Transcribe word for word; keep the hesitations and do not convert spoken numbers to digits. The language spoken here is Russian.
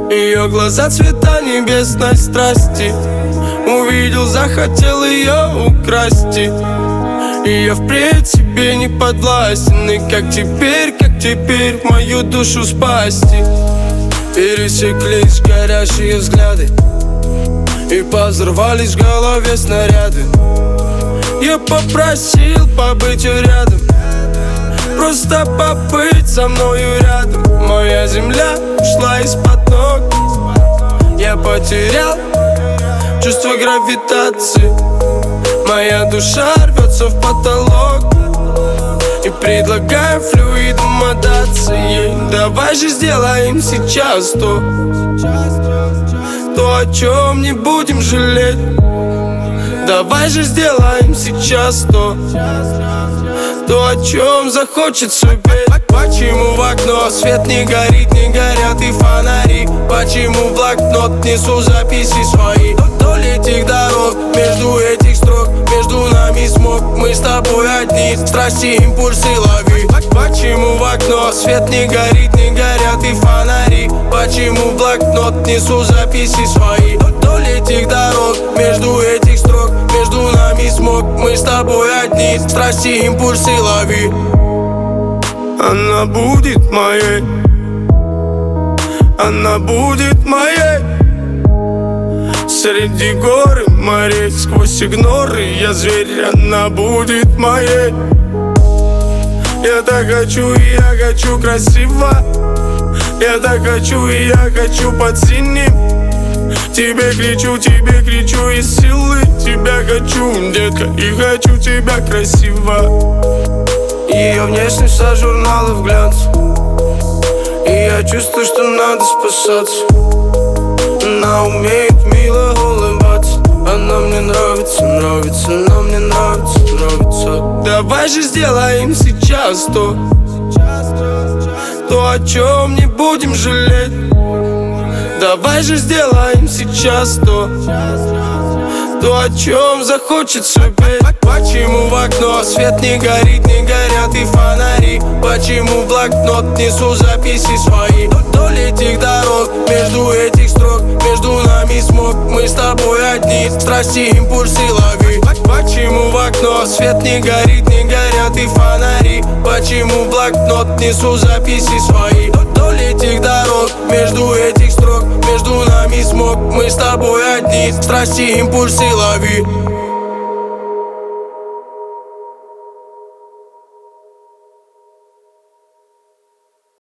Ее глаза цвета небесной страсти. Увидел, захотел ее украсть. И я впредь себе не подвластен. И как теперь, как теперь мою душу спасти? Пересеклись горящие взгляды, и позорвались в голове снаряды. Я попросил побыть рядом, просто побыть со мною рядом. Моя земля ушла из-под ног. Я потерял чувство гравитации. Моя душа рвется в потолок. И предлагаю флюидом отдаться ей. Давай же сделаем сейчас то, то, о чем не будем жалеть. Давай же сделаем сейчас то, то, о чем захочется петь. Почему в окно свет не горит, не горят и фонари? Почему в блокнот несу записи свои? Вдоль этих дорог, между этих строк, между нами смог. Мы с тобой одни, страсти, импульсы лови. Почему в окно свет не горит, не горят и фонари? Почему в блокнот несу записи свои? Вдоль этих дорог, между этих строк, между нами смог. Мы с тобой одни, страсти, импульсы лови. Она будет моей, она будет моей. Среди гор и морей, сквозь игноры я зверь. Она будет моей. Я так хочу, и я хочу красиво. Я так хочу, и я хочу под синим. Тебе кричу, тебе кричу из силы. Тебя хочу, детка, и хочу тебя красиво. Ее внешность со журналов глянц. И я чувствую, что надо спасаться. Она умеет мило улыбаться. Она мне нравится, нравится, она мне нравится, нравится. Давай же сделаем сейчас то, то, о чем не будем жалеть. Давай же сделаем сейчас то, то, о чем захочется петь. Почему в окно свет не горит, не горят и фонари? Почему в блокнот несу записи свои? Вдоль этих дорог, между этих строк, между нами смог. Мы с тобой одни, страсти, импульсы лови. Почему в окно свет не горит, не горят и фонари? Почему в блокнот несу записи свои? Вдоль этих дорог, между этих строк, между нами смог. Мы с тобой одни, страсти, импульсы лови.